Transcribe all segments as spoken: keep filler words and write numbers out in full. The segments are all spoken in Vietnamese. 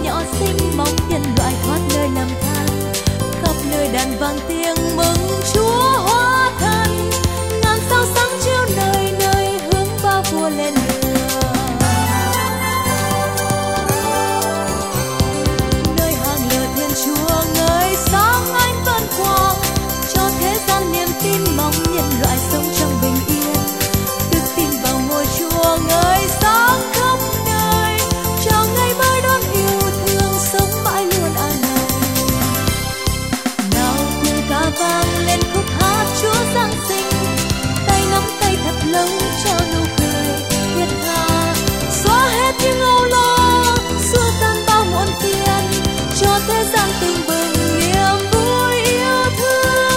nhỏ xinh mong nhân loại thoát nơi lầm than. Khắp nơi đàn vang tiếng mừng Chúa hóa thân, ngàn sao sáng chiếu nơi nơi hướng ba vua lên đường. Nơi hàng lửa Thiên Chúa ngời sáng ánh vân quang, cho thế gian niềm tin mong nhân loại sống trong bình yên. Đức tin vào ngôi Chúa ngời sáng khắp nơi, chào ngày mới đón yêu thương sống mãi luôn an lành. Nào cùng ca vang lên khúc hát Chúa Giáng sinh, tay nắm tay thật lâu cho nụ cười thiết tha, xóa hết những âu lo, xua tan bao muộn phiền, cho thế gian tình bừng niềm vui yêu thương.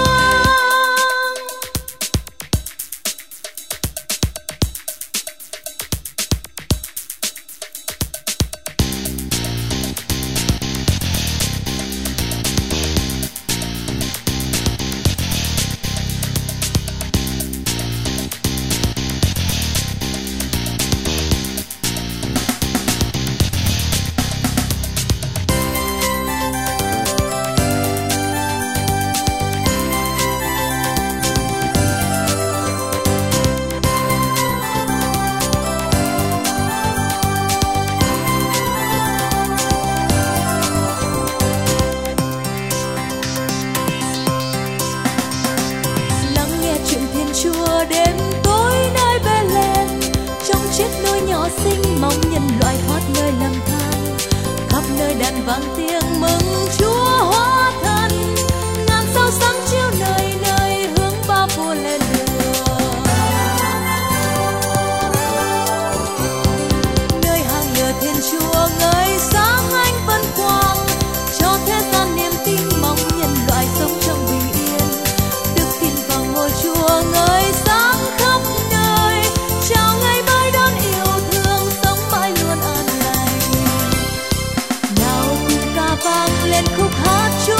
Chúa đêm tối nơi Bethlehem, trong chiếc nôi nhỏ xinh mong nhân loại thoát nơi lầm than. Khắp nơi đàn vang tiếng mừng Chúa hóa thân, ngàn sao sáng chiếu nơi nơi hướng ba vua lên đường. Nơi hàng lửa Thiên Chúa ngời sáng ánh vân quang, cho thế gian niềm tin mong nhân loại sống trong bình yên. Đức tin vào ngôi Chúa ngời sáng khắp nơi, chào ngày mới đón yêu thương sống mãi luôn an lành. Nào cùng ca vang lên khúc hát Chúa